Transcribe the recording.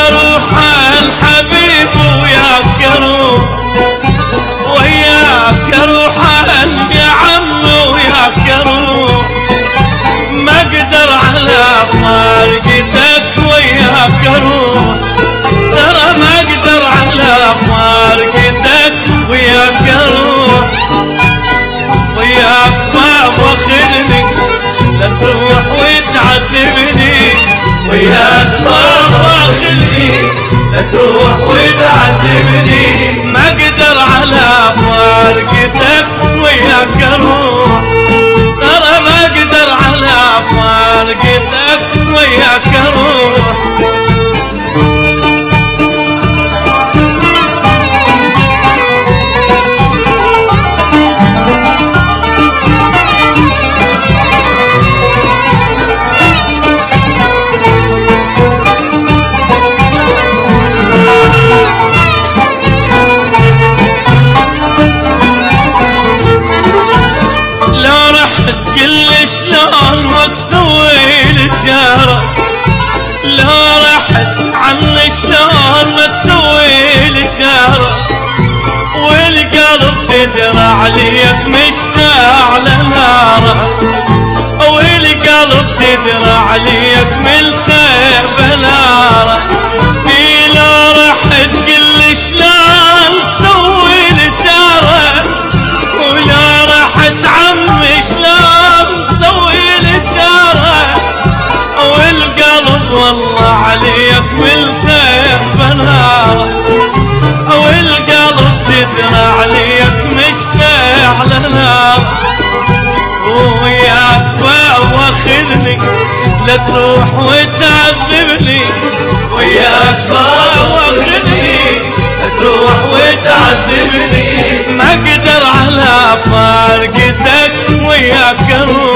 اروح الحبيب وياك اروح، وياك اروح يا عم وياك اروح، ما اقدر على فارقتك وياك اروح، ترى ما اقدر على فارقتك وياك اروح، وياك ما واخذني لا تروح وتعذبني، وياك ما واخذني لا تروح وتعذبني، ما اقدر على فارقتك وياك اروح، ترى ما اقدر على فارقتك وياك اروح. شلون وتسوي لجارة، لو رحت عني شلون ما تسوي لجارة، والقلب تدرى عليك مشتاق لناره، والقلب تدرى عليك ملتهب بناره، لو رحت قل شلون تسوي لجارة، ولو رحت عمي شلون والله عليك ملتهب بناره، والقلب تدرى عليك مشتاق لنار، وياك واخذني لا تروح وتعذبني، وياك واخذني لا تروح وتعذبني، ما اقدر على فارقتك وياك اروح،